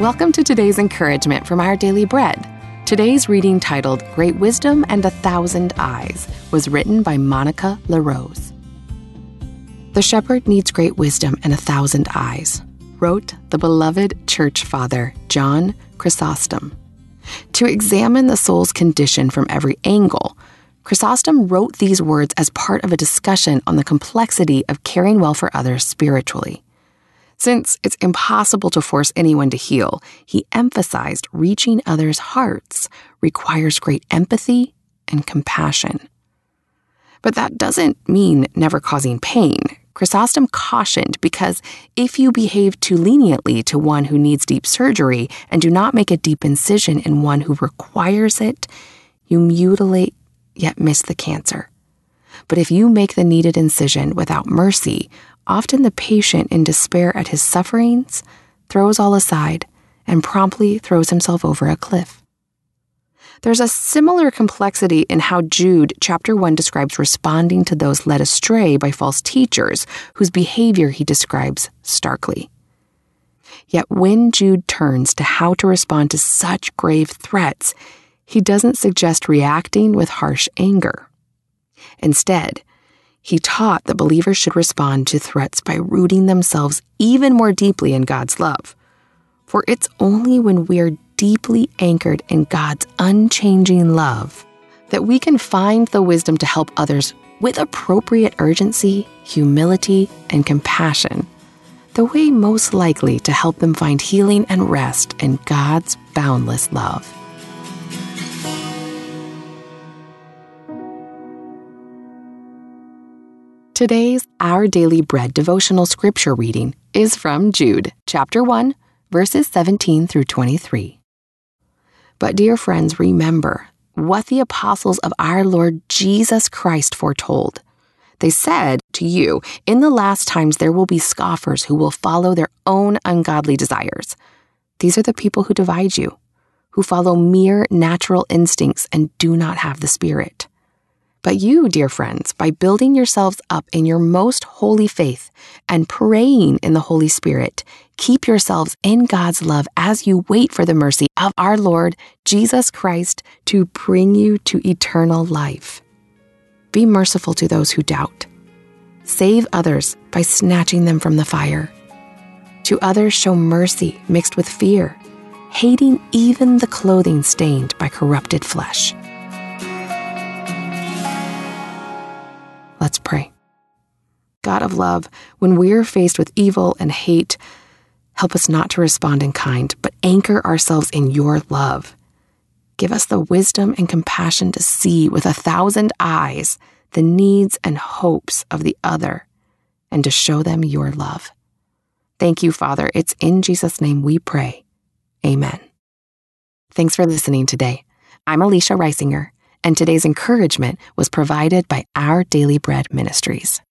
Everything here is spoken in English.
Welcome to today's encouragement from Our Daily Bread. Today's reading, titled Great Wisdom and 1,000 Eyes, was written by Monica LaRose. The shepherd needs great wisdom and 1,000 eyes, wrote the beloved church father John Chrysostom. To examine the soul's condition from every angle, Chrysostom wrote these words as part of a discussion on the complexity of caring well for others spiritually. Since it's impossible to force anyone to heal, he emphasized reaching others' hearts requires great empathy and compassion. But that doesn't mean never causing pain. Chrysostom cautioned, because if you behave too leniently to one who needs deep surgery and do not make a deep incision in one who requires it, you mutilate yet miss the cancer. But if you make the needed incision without mercy, often the patient, in despair at his sufferings, throws all aside and promptly throws himself over a cliff. There's a similar complexity in how Jude chapter 1 describes responding to those led astray by false teachers, whose behavior he describes starkly. Yet when Jude turns to how to respond to such grave threats, he doesn't suggest reacting with harsh anger. Instead, he taught that believers should respond to threats by rooting themselves even more deeply in God's love. For it's only when we are deeply anchored in God's unchanging love that we can find the wisdom to help others with appropriate urgency, humility, and compassion, the way most likely to help them find healing and rest in God's boundless love. Today's Our Daily Bread devotional scripture reading is from Jude, chapter 1, verses 17 through 23. But dear friends, remember what the apostles of our Lord Jesus Christ foretold. They said to you, in the last times there will be scoffers who will follow their own ungodly desires. These are the people who divide you, who follow mere natural instincts and do not have the Spirit. But you, dear friends, by building yourselves up in your most holy faith and praying in the Holy Spirit, keep yourselves in God's love as you wait for the mercy of our Lord Jesus Christ to bring you to eternal life. Be merciful to those who doubt. Save others by snatching them from the fire. To others show mercy mixed with fear, hating even the clothing stained by corrupted flesh. Let's pray. God of love, when we are faced with evil and hate, help us not to respond in kind, but anchor ourselves in your love. Give us the wisdom and compassion to see with 1,000 eyes the needs and hopes of the other, and to show them your love. Thank you, Father. It's in Jesus' name we pray. Amen. Thanks for listening today. I'm Alicia Reisinger, and today's encouragement was provided by Our Daily Bread Ministries.